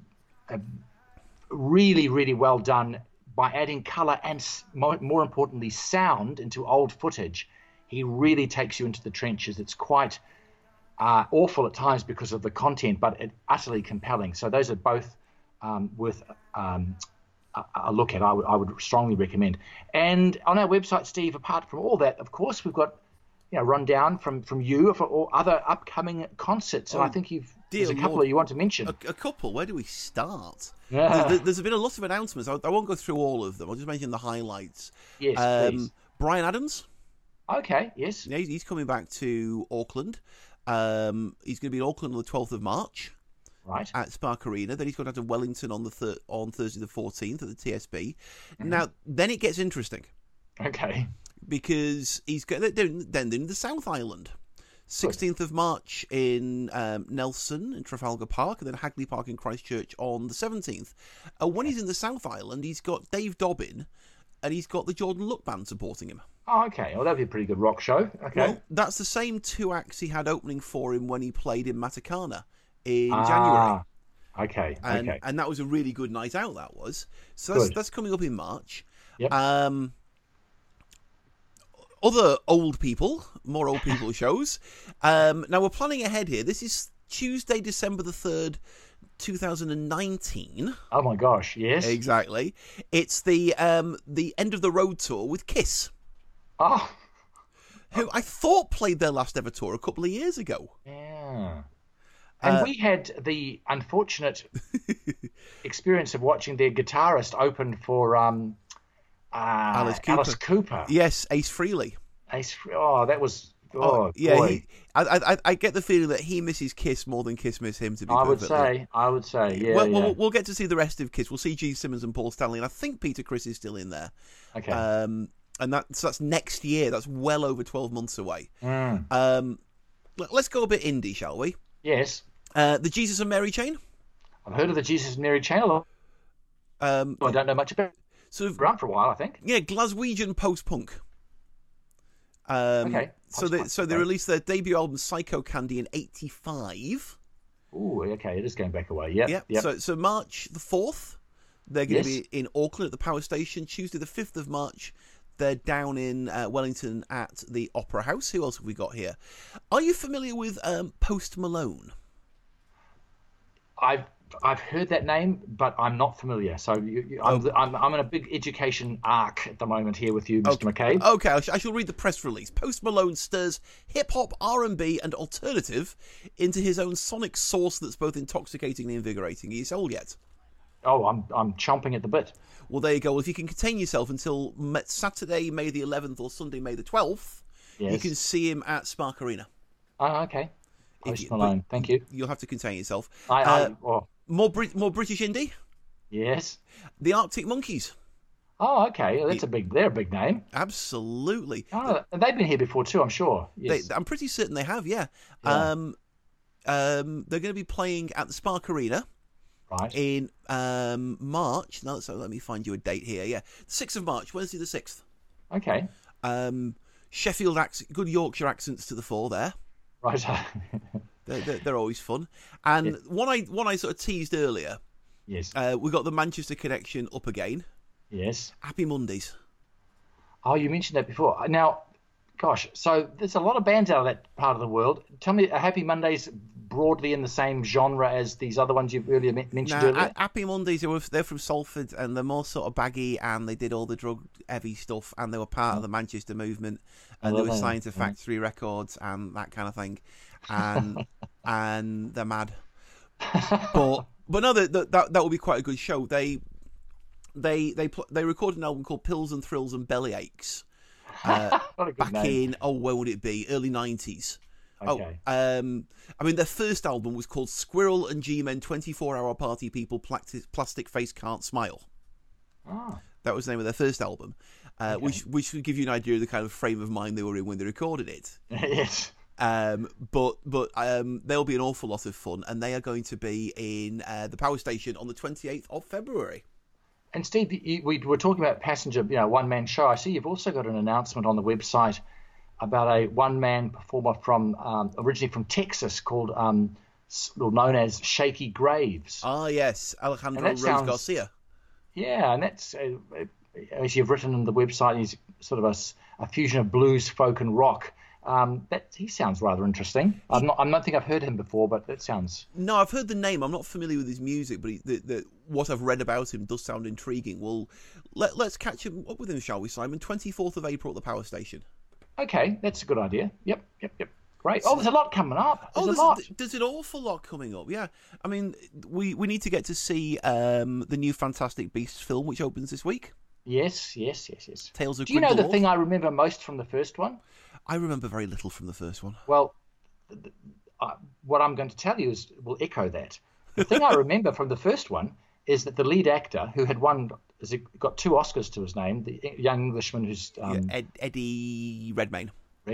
[SPEAKER 1] really, really well done by adding color and, more importantly, sound into old footage. He really takes you into the trenches. It's quite awful at times because of the content, but utterly compelling. So those are both worth a look at. I would strongly recommend. And on our website, Steve, apart from all that, of course, we've got rundown from you for all other upcoming concerts. And I think there's a couple that you want to mention.
[SPEAKER 2] A couple. Where do we start?
[SPEAKER 1] Yeah.
[SPEAKER 2] There's been a lot of announcements. I won't go through all of them. I'll just mention the highlights.
[SPEAKER 1] Yes, please.
[SPEAKER 2] Bryan Adams.
[SPEAKER 1] Okay, yes.
[SPEAKER 2] Yeah, he's coming back to Auckland. He's going to be in Auckland on the 12th of March.
[SPEAKER 1] Right.
[SPEAKER 2] At Spark Arena. Then he's going to Wellington on Thursday the 14th at the TSB. Mm-hmm. Now, then it gets interesting.
[SPEAKER 1] Okay.
[SPEAKER 2] Because they're doing the South Island. 16th of March in Nelson in Trafalgar Park, and then Hagley Park in Christchurch on the 17th. When he's in the South Island, he's got Dave Dobbin, and he's got the Jordan Look Band supporting him.
[SPEAKER 1] Oh, okay. Well, that'd be a pretty good rock show. Okay.
[SPEAKER 2] Well, that's the same 2 acts he had opening for him when he played in Matakana in January.
[SPEAKER 1] Okay.
[SPEAKER 2] And that was a really good night out. That was. So that's coming up in March.
[SPEAKER 1] Yep.
[SPEAKER 2] Other more old people shows. Now we're planning ahead here. This is Tuesday, December the 3rd, 2019.
[SPEAKER 1] Oh my gosh, yes.
[SPEAKER 2] Exactly. It's the End of the Road tour with Kiss.
[SPEAKER 1] Oh.
[SPEAKER 2] Who I thought played their last ever tour a couple of years ago.
[SPEAKER 1] Yeah. And we had the unfortunate experience of watching their guitarist open for Alice Cooper.
[SPEAKER 2] Yes, Ace Frehley.
[SPEAKER 1] That was...
[SPEAKER 2] yeah,
[SPEAKER 1] boy.
[SPEAKER 2] I get the feeling that he misses Kiss more than Kiss miss him. To be
[SPEAKER 1] I would say, yeah.
[SPEAKER 2] Well, we'll get to see the rest of Kiss. We'll see Gene Simmons and Paul Stanley, and I think Peter Criss is still in there.
[SPEAKER 1] Okay.
[SPEAKER 2] And that's next year. That's well over 12 months away. Let's go a bit indie, shall we?
[SPEAKER 1] Yes.
[SPEAKER 2] The Jesus and Mary Chain.
[SPEAKER 1] I've heard of the Jesus and Mary Chain a lot. I don't know much about it.
[SPEAKER 2] Sort of
[SPEAKER 1] around for a while, I think.
[SPEAKER 2] Yeah, Glaswegian post-punk.
[SPEAKER 1] Okay.
[SPEAKER 2] So they released their debut album Psycho Candy in '85.
[SPEAKER 1] Ooh, okay, it is going back away. Yep.
[SPEAKER 2] So March the 4th, they're going to be in Auckland at the Power Station. Tuesday the 5th of March, they're down in Wellington at the Opera House. Who else have we got here? Are you familiar with Post Malone?
[SPEAKER 1] I've heard that name, but I'm not familiar. So I'm in a big education arc at the moment here with you, Mr. McCabe.
[SPEAKER 2] Okay, I shall read the press release. Post Malone stirs hip-hop, R&B and alternative into his own sonic sauce that's both intoxicating and invigorating. Are you sold yet?
[SPEAKER 1] Oh, I'm chomping at the bit.
[SPEAKER 2] Well, there you go. Well, if you can contain yourself until Saturday, May the 11th or Sunday, May the 12th, you can see him at Spark Arena.
[SPEAKER 1] Oh, okay. Post Malone, thank you.
[SPEAKER 2] You'll have to contain yourself. More British indie?
[SPEAKER 1] Yes.
[SPEAKER 2] The Arctic Monkeys.
[SPEAKER 1] Oh, okay. They're a big name.
[SPEAKER 2] Absolutely.
[SPEAKER 1] Oh, they've been here before too, I'm sure. Yes.
[SPEAKER 2] I'm pretty certain they have, yeah. They're going to be playing at the Spark Arena.
[SPEAKER 1] Right.
[SPEAKER 2] In March. Now, so let me find you a date here. Yeah. 6th of March, Wednesday the 6th.
[SPEAKER 1] Okay.
[SPEAKER 2] Sheffield good Yorkshire accents to the fore there.
[SPEAKER 1] Right.
[SPEAKER 2] They're always fun. And one I sort of teased earlier.
[SPEAKER 1] Yes.
[SPEAKER 2] We got the Manchester connection up again.
[SPEAKER 1] Yes.
[SPEAKER 2] Happy Mondays.
[SPEAKER 1] Oh, you mentioned that before. Now, gosh, so there's a lot of bands out of that part of the world. Tell me, are Happy Mondays broadly in the same genre as these other ones you've earlier mentioned earlier?
[SPEAKER 2] Happy Mondays, they're from Salford, and they're more sort of baggy, and they did all the drug-heavy stuff, and they were part of the Manchester movement, and they were signed to Factory Records and that kind of thing, and and they're mad. But no, that will be quite a good show. They recorded an album called Pills and Thrills and Bellyaches back in where would it be? Early 90s.
[SPEAKER 1] Okay.
[SPEAKER 2] I mean, their first album was called Squirrel and G-Men 24-Hour Party People Plastic Face Can't Smile.
[SPEAKER 1] Ah.
[SPEAKER 2] That was the name of their first album, which would give you an idea of the kind of frame of mind they were in when they recorded it.
[SPEAKER 1] Yes.
[SPEAKER 2] But they'll be an awful lot of fun, and they are going to be in the Power Station on the 28th of February.
[SPEAKER 1] And Steve, we were talking about passenger, one-man show. I see you've also got an announcement on the website about a one-man performer from originally from Texas called known as Shaky Graves.
[SPEAKER 2] Ah, yes, Alejandro Rose Garcia.
[SPEAKER 1] Yeah, and that's as you've written on the website, he's sort of a fusion of blues, folk, and rock. He sounds rather interesting. I don't think I've heard him before, but that sounds.
[SPEAKER 2] No, I've heard the name. I'm not familiar with his music, but what I've read about him does sound intriguing. Well, let's catch up with him, shall we, Simon? 24th of April at the Power Station.
[SPEAKER 1] Okay, that's a good idea. Yep. Great. Oh, there's a lot coming up.
[SPEAKER 2] There's an awful lot coming up, yeah. I mean, we need to get to see the new Fantastic Beasts film, which opens this week.
[SPEAKER 1] Yes.
[SPEAKER 2] Tales of
[SPEAKER 1] Do you know the thing I remember most from the first one?
[SPEAKER 2] I remember very little from the first one.
[SPEAKER 1] Well, what I'm going to tell you will echo that. The thing I remember from the first one is that the lead actor, who had got 2 Oscars to his name, the young Englishman who's...
[SPEAKER 2] Eddie Redmayne.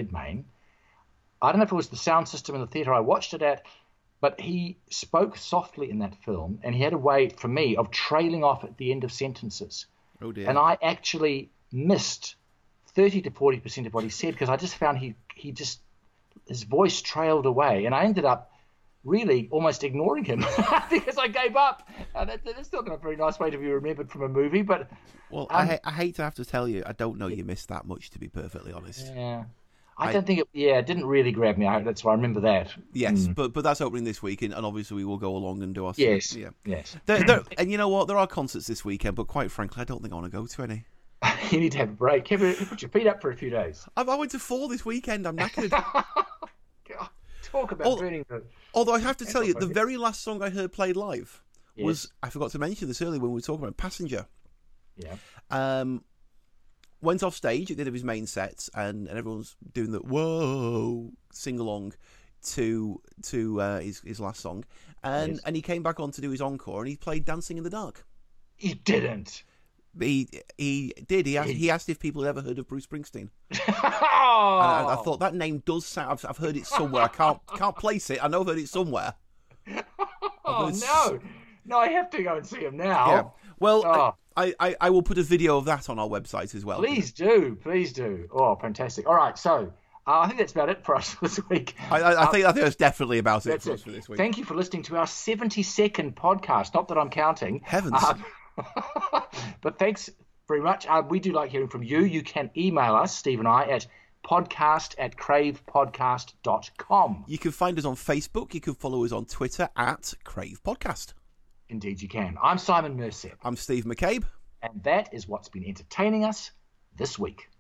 [SPEAKER 1] I don't know if it was the sound system in the theatre I watched it at, but he spoke softly in that film, and he had a way, for me, of trailing off at the end of sentences.
[SPEAKER 2] Oh, dear.
[SPEAKER 1] And I actually missed 30 to 40% of what he said because I just found his voice trailed away, and I ended up really almost ignoring him because I gave up. That's still not a very nice way to be remembered from a movie, but...
[SPEAKER 2] Well, I hate to have to tell you, I don't know you missed that much, to be perfectly honest.
[SPEAKER 1] Yeah. I don't think it didn't really grab me. That's why I remember that.
[SPEAKER 2] Yes, but that's opening this week, and obviously we will go along and do our...
[SPEAKER 1] Yes,
[SPEAKER 2] yeah.
[SPEAKER 1] yes.
[SPEAKER 2] And you know what? There are concerts this weekend, but quite frankly, I don't think I want to go to any.
[SPEAKER 1] You need to have a break. Put your feet up for a few days.
[SPEAKER 2] I went to 4 this weekend. I'm knackered.
[SPEAKER 1] God, talk about burning the...
[SPEAKER 2] Although I have to tell you, the very last song I heard played live was, I forgot to mention this earlier when we were talking about Passenger.
[SPEAKER 1] Yeah.
[SPEAKER 2] Went off stage at the end of his main sets, and everyone's doing the whoa sing along to his last song, and he came back on to do his encore, and he played Dancing in the Dark.
[SPEAKER 1] He didn't.
[SPEAKER 2] He did. He asked if people had ever heard of Bruce Springsteen.
[SPEAKER 1] Oh!
[SPEAKER 2] And I thought that name does sound. I've heard it somewhere. I can't place it. I know I've heard it somewhere.
[SPEAKER 1] Oh no! I have to go and see him now.
[SPEAKER 2] Yeah. Well, I will put a video of that on our website as well.
[SPEAKER 1] Please do. Oh, fantastic! All right, so I think that's about it for us this week.
[SPEAKER 2] I think that's definitely about it for us for this week.
[SPEAKER 1] Thank you for listening to our 72nd podcast. Not that I'm counting.
[SPEAKER 2] Heavens.
[SPEAKER 1] But thanks very much. We do like hearing from you. You can email us, Steve and I, at podcast@cravepodcast.com.
[SPEAKER 2] You can find us on Facebook. You can follow us on Twitter at Crave Podcast.
[SPEAKER 1] Indeed you can. I'm Simon Mercer.
[SPEAKER 2] I'm Steve McCabe.
[SPEAKER 1] And that is what's been entertaining us this week.